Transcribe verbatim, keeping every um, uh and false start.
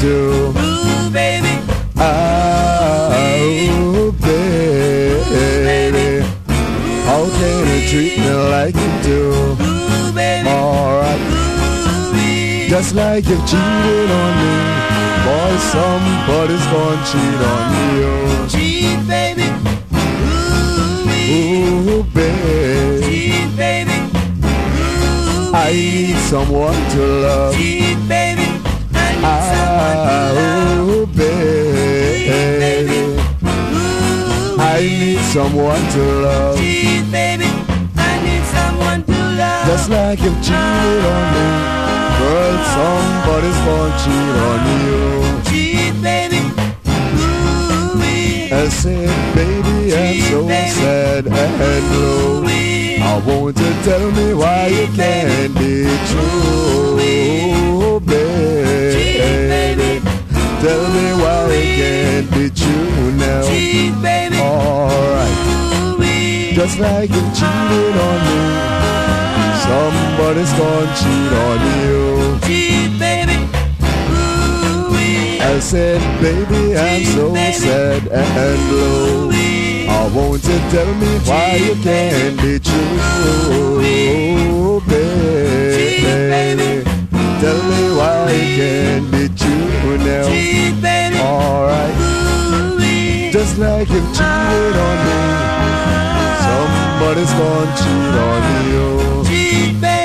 do. Ooh, baby. Ah, oh, baby. How can you treat me like you do? Ooh, baby. Alright. Ooh-wee. Just like you've cheated on me, boy, somebody's gonna cheat on you. Cheat, baby. Ooh-wee. Ooh, baby. Cheat, baby. Ooh-wee. I need someone to love. Cheat, baby. I need Ah, someone to love. oh, baby. Ooh-wee. I need someone to love. Cheat, baby. I need someone to love. Just like you've cheated on me, girl, somebody's gonna cheat on you. Cheat, baby. Ooh-wee. I said, baby, I'm so sad and blue. I want you to tell me why you can't be true, baby. Tell me why you can't be true now. Cheat, baby. Alright. Just like you cheated on me, somebody's gonna cheat on you. Cheat, baby. Ooh-wee. I said, baby, I'm so sad and blue. I want you to tell me why you can't be true, baby. Tell me why you can't be true now. Cheat, baby. Alright. Ooh-wee. Just like you've cheated on me, somebody's gonna cheat on you. Cheat, baby.